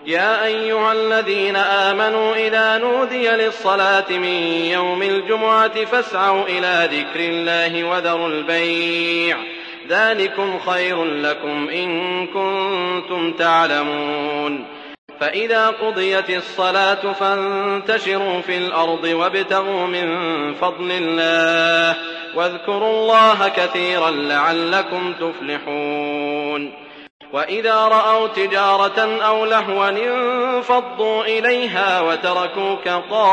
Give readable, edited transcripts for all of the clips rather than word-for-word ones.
يا أيها الذين آمنوا إذا نودي للصلاة من يوم الجمعة فاسعوا إلى ذكر الله وذروا البيع ذلكم خير لكم إن كنتم تعلمون فإذا قضيت الصلاة فانتشروا في الأرض وابتغوا من فضل الله واذكروا الله كثيرا لعلكم تفلحون وإذا رأوا تجارة أو لهوا انفضوا إليها وتركوك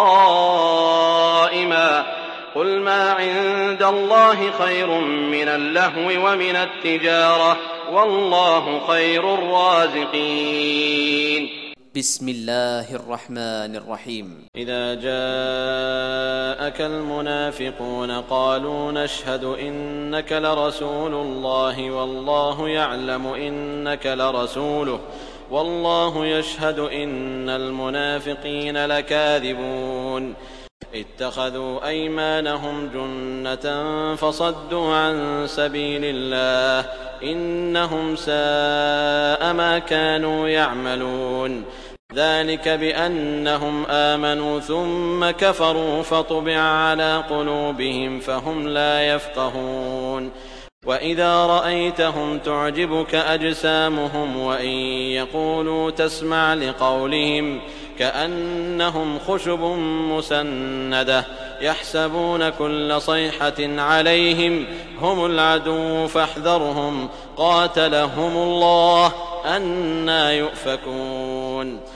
قائما قل ما عند الله خير من اللهو ومن التجارة والله خير الرازقين. بسم الله الرحمن الرحيم. إذا جاءك المنافقون قالوا نشهد إنك لرسول الله والله يعلم إنك لرسوله والله يشهد إن المنافقين لكاذبون اتخذوا أيمانهم جنة فصدوا عن سبيل الله إنهم ساء ما كانوا يعملون ذلك بأنهم آمنوا ثم كفروا فطبع على قلوبهم فهم لا يفقهون وإذا رأيتهم تعجبك أجسامهم وإن يقولوا تسمع لقولهم كأنهم خشب مسندة يحسبون كل صيحة عليهم هم العدو فاحذرهم قاتلهم الله أنى يؤفكون.